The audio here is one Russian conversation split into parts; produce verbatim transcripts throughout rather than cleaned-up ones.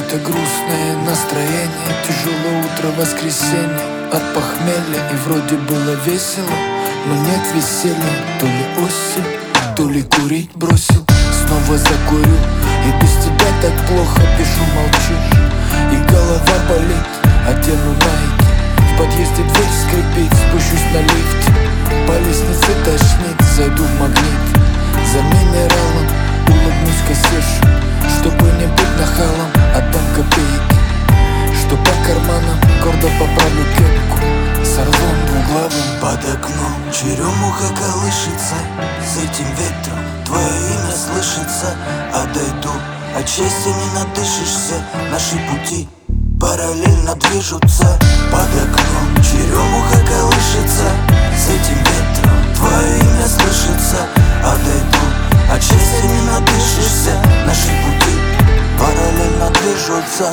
какое-то грустное настроение. Тяжелое утро, воскресенье, от похмелья. И вроде было весело, но нет веселья. То ли осень, то ли курить бросил. Снова закурю, и без тебя так плохо. Пишу, молчишь, и голова болит. Одену найки, в подъезде дверь скрипит. Спущусь на лифте, по лестнице тошнит. Зайду в Магнит за минералом, улыбнусь кассирше, чтобы не быть нахалом. Отдам копейки, что по карманам. Гордо поправлю кепку с орлом двуглавым. Под окном черемуха колышется, с этим ветром твое имя слышится. А дойду, от счастья не надышишься. Наши пути параллельно движутся. Под окном черемуха колышется, с этим ветром твое имя слышится. А дойду, от счастья не надышишься. Наши пути параллельно движутся.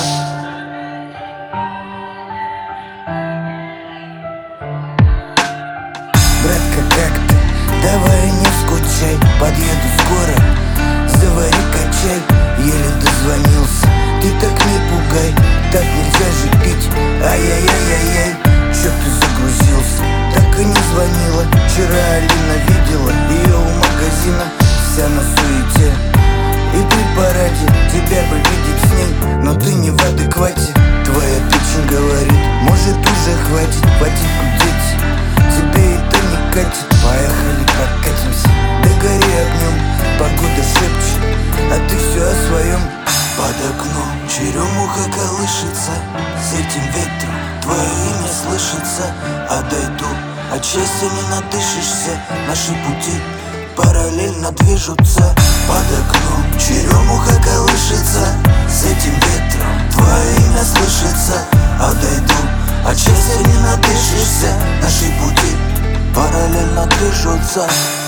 Братка, как ты? Давай не скучай, подъеду скоро. Завари-ка чай, еле дозвонился. Ты так не пугай, так нельзя же пить. Ай-яй-яй-яй-яй, чё ты загрузился? Так и не звонила. Вчера Алина видела ее у магазина, вся на суете. И при параде тебя бы видеть с ней, но ты не в адеквате. Твоя печень говорит, может уже хватит, хватит гудеть. Тебе это не катит, поехали прокатимся. До горы огнем, погода шепчет, а ты все о своем. Под окном черемуха колышется, с этим ветром твое имя слышится. А дойду, от счастья не надышишься. Наши пути параллельно движутся. Под окном черемуха колышется, с этим ветром твое имя слышится. А дойду, от счастья не надышишься. Наши пути параллельно движутся.